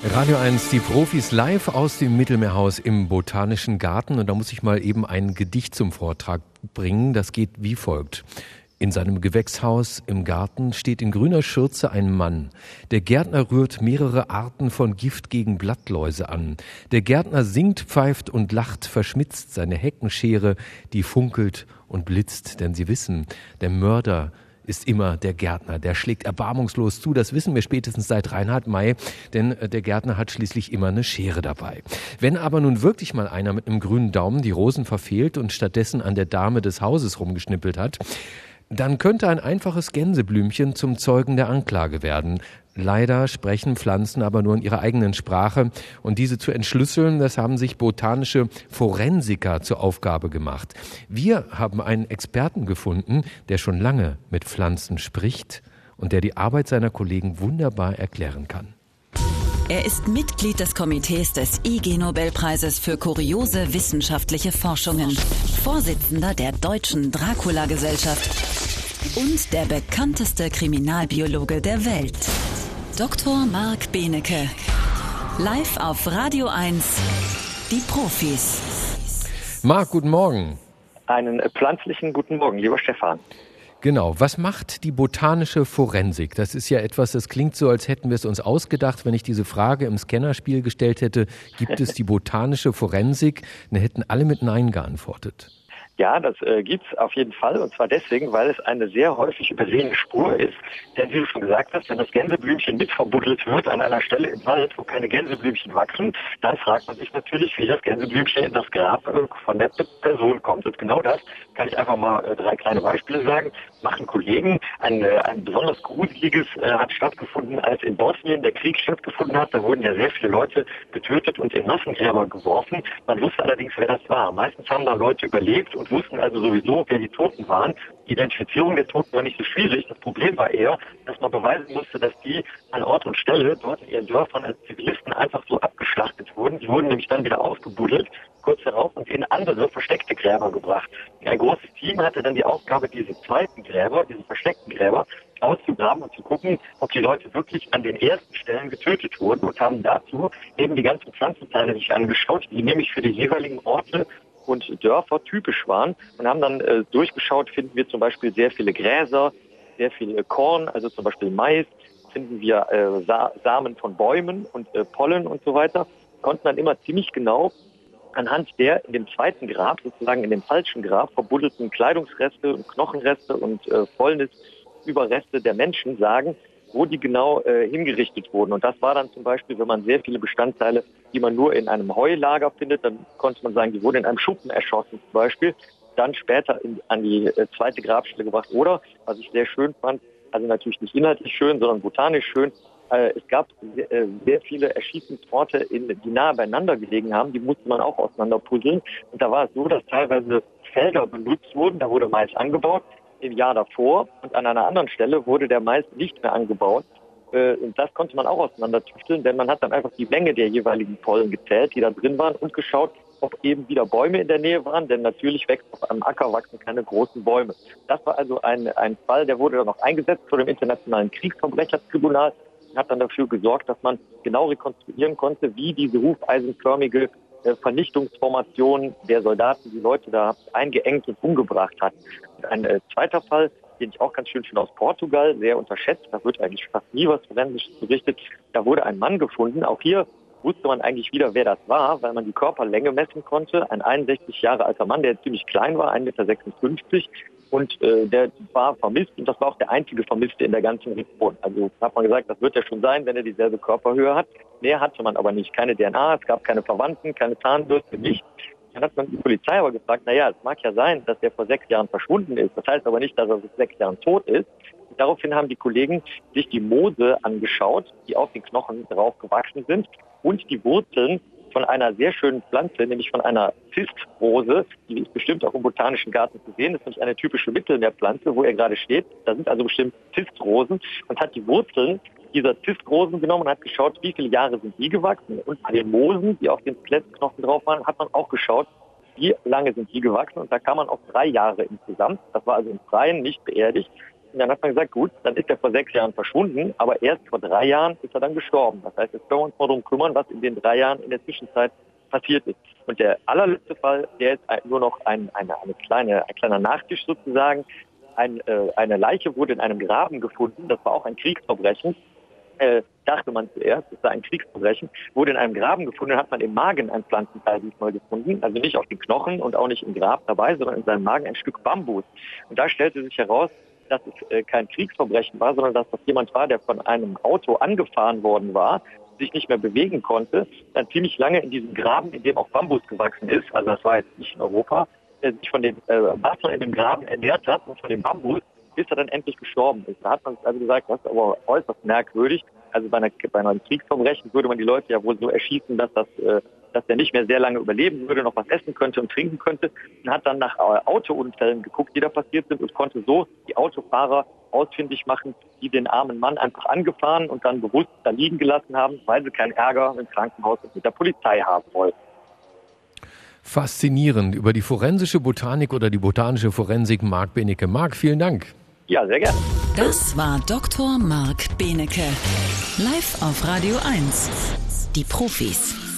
Radio 1, die Profis live aus dem Mittelmeerhaus im Botanischen Garten. Und da muss ich mal eben ein Gedicht zum Vortrag bringen. Das geht wie folgt. In seinem Gewächshaus im Garten steht in grüner Schürze ein Mann. Der Gärtner rührt mehrere Arten von Gift gegen Blattläuse an. Der Gärtner singt, pfeift und lacht, verschmitzt seine Heckenschere, die funkelt und blitzt. Denn Sie wissen, der Mörder ist immer der Gärtner. Der schlägt erbarmungslos zu. Das wissen wir spätestens seit Reinhard May, denn der Gärtner hat schließlich immer eine Schere dabei. Wenn aber nun wirklich mal einer mit einem grünen Daumen die Rosen verfehlt und stattdessen an der Dame des Hauses rumgeschnippelt hat, dann könnte ein einfaches Gänseblümchen zum Zeugen der Anklage werden. Leider sprechen Pflanzen aber nur in ihrer eigenen Sprache. Und diese zu entschlüsseln, das haben sich botanische Forensiker zur Aufgabe gemacht. Wir haben einen Experten gefunden, der schon lange mit Pflanzen spricht und der die Arbeit seiner Kollegen wunderbar erklären kann. Er ist Mitglied des Komitees des IG-Nobelpreises für kuriose wissenschaftliche Forschungen, Vorsitzender der Deutschen Dracula-Gesellschaft und der bekannteste Kriminalbiologe der Welt. Dr. Marc Benecke. Live auf Radio 1, die Profis. Marc, guten Morgen. Einen pflanzlichen guten Morgen, lieber Stefan. Genau. Was macht die botanische Forensik? Das ist ja etwas, das klingt so, als hätten wir es uns ausgedacht. Wenn ich diese Frage im Scannerspiel gestellt hätte, gibt es die botanische Forensik? Dann hätten alle mit Nein geantwortet. Ja, das gibt's auf jeden Fall, und zwar deswegen, weil es eine sehr häufig übersehene Spur ist. Denn wie du schon gesagt hast, wenn das Gänseblümchen mit verbuddelt wird an einer Stelle im Wald, wo keine Gänseblümchen wachsen, dann fragt man sich natürlich, wie das Gänseblümchen in das Grab von der Person kommt. Und genau das kann ich einfach mal 3 kleine Beispiele sagen. Machen Kollegen. Ein besonders gruseliges hat stattgefunden, als in Bosnien der Krieg stattgefunden hat. Da wurden ja sehr viele Leute getötet und in Massengräber geworfen. Man wusste allerdings, wer das war. Meistens haben da Leute überlebt und wussten also sowieso, wer die Toten waren. Die Identifizierung der Toten war nicht so schwierig. Das Problem war eher, dass man beweisen musste, dass die an Ort und Stelle dort in ihren Dörfern als Zivilisten einfach so abgeschlachtet wurden. Die wurden nämlich dann wieder ausgebuddelt, kurz darauf, und in andere versteckte Gräber gebracht. Ein großes Team hatte dann die Aufgabe, diese zweiten Gräber, diese versteckten Gräber, auszugraben und zu gucken, ob die Leute wirklich an den ersten Stellen getötet wurden, und haben dazu eben die ganzen Pflanzenteile sich angeschaut, die nämlich für die jeweiligen Orte und Dörfer typisch waren, und haben dann durchgeschaut, finden wir zum Beispiel sehr viele Gräser, sehr viel Korn, also zum Beispiel Mais, finden wir Samen von Bäumen und Pollen und so weiter, konnten dann immer ziemlich genau anhand der in dem zweiten Grab, sozusagen in dem falschen Grab, verbuddelten Kleidungsreste und Knochenreste und Fäulnisüberreste der Menschen sagen, wo die genau hingerichtet wurden. Und das war dann zum Beispiel, wenn man sehr viele Bestandteile, die man nur in einem Heulager findet, dann konnte man sagen, die wurden in einem Schuppen erschossen zum Beispiel, dann später an die zweite Grabstelle gebracht. Oder, was ich sehr schön fand, also natürlich nicht inhaltlich schön, sondern botanisch schön, es gab sehr viele Erschießungsorte, die nahe beieinander gelegen haben, die musste man auch auseinanderpuzzeln. Und da war es so, dass teilweise Felder benutzt wurden, da wurde Mais angebaut im Jahr davor, und an einer anderen Stelle wurde der Mais nicht mehr angebaut. Und das konnte man auch auseinandertüfteln, denn man hat dann einfach die Menge der jeweiligen Pollen gezählt, die da drin waren, und geschaut, ob eben wieder Bäume in der Nähe waren, denn natürlich wächst auf einem Acker wachsen keine großen Bäume. Das war also ein Fall, der wurde dann noch eingesetzt vor dem Internationalen Kriegsverbrechertribunal, und hat dann dafür gesorgt, dass man genau rekonstruieren konnte, wie diese hufeisenförmige Vernichtungsformation der Soldaten die Leute da eingeengt und umgebracht hat. Und ein zweiter Fall, den ich auch ganz schön finde, aus Portugal, sehr unterschätzt, da wird eigentlich fast nie was Forensisches berichtet, da wurde ein Mann gefunden. Auch hier wusste man eigentlich wieder, wer das war, weil man die Körperlänge messen konnte. Ein 61 Jahre alter Mann, der ziemlich klein war, 1,56 Meter, und der war vermisst, und das war auch der einzige Vermisste in der ganzen Region. Also hat man gesagt, das wird ja schon sein, wenn er dieselbe Körperhöhe hat. Mehr hatte man aber nicht. Keine DNA, es gab keine Verwandten, keine Zahnbürste, nichts. Dann hat man die Polizei aber gefragt, naja, es mag ja sein, dass der vor 6 Jahren verschwunden ist. Das heißt aber nicht, dass er seit 6 Jahren tot ist. Und daraufhin haben die Kollegen sich die Moose angeschaut, die auf den Knochen drauf gewachsen sind, und die Wurzeln von einer sehr schönen Pflanze, nämlich von einer Zistrose, die ist bestimmt auch im Botanischen Garten zu sehen. Das ist nämlich eine typische Mittelmeerpflanze, wo er gerade steht. Da sind also bestimmt Zistrosen, und hat die Wurzeln dieser Zistrosen genommen und hat geschaut, wie viele Jahre sind die gewachsen. Und bei den Moosen, die auf den Skelettknochen drauf waren, hat man auch geschaut, wie lange sind die gewachsen. Und da kam man auf 3 Jahre insgesamt. Das war also im Freien, nicht beerdigt. Und dann hat man gesagt, gut, dann ist er vor 6 Jahren verschwunden, aber erst vor 3 Jahren ist er dann gestorben. Das heißt, jetzt können wir uns mal darum kümmern, was in den 3 Jahren in der Zwischenzeit passiert ist. Und der allerletzte Fall, der ist nur noch ein kleiner Nachtisch sozusagen. Eine Leiche wurde in einem Graben gefunden, das war auch ein Kriegsverbrechen. Dachte man zuerst, es sei ein Kriegsverbrechen, wurde in einem Graben gefunden, hat man im Magen ein Pflanzenteil diesmal gefunden, also nicht auf den Knochen und auch nicht im Grab dabei, sondern in seinem Magen ein Stück Bambus. Und da stellte sich heraus, dass es kein Kriegsverbrechen war, sondern dass das jemand war, der von einem Auto angefahren worden war, sich nicht mehr bewegen konnte, dann ziemlich lange in diesem Graben, in dem auch Bambus gewachsen ist, also das war jetzt nicht in Europa, sich von dem Wasser in dem Graben ernährt hat und von dem Bambus, bis er dann endlich gestorben ist. Da hat man also gesagt, das ist aber äußerst merkwürdig. Also bei einem Kriegsverbrechen würde man die Leute ja wohl so erschießen, dass der nicht mehr sehr lange überleben würde, noch was essen könnte und trinken könnte. Und hat dann nach Autounfällen geguckt, die da passiert sind und konnte so die Autofahrer ausfindig machen, die den armen Mann einfach angefahren und dann bewusst da liegen gelassen haben, weil sie keinen Ärger im Krankenhaus und mit der Polizei haben wollten. Faszinierend. Über die forensische Botanik oder die botanische Forensik Marc Benecke. Marc, vielen Dank. Ja, sehr gerne. Das war Dr. Marc Benecke. Live auf Radio 1. Die Profis.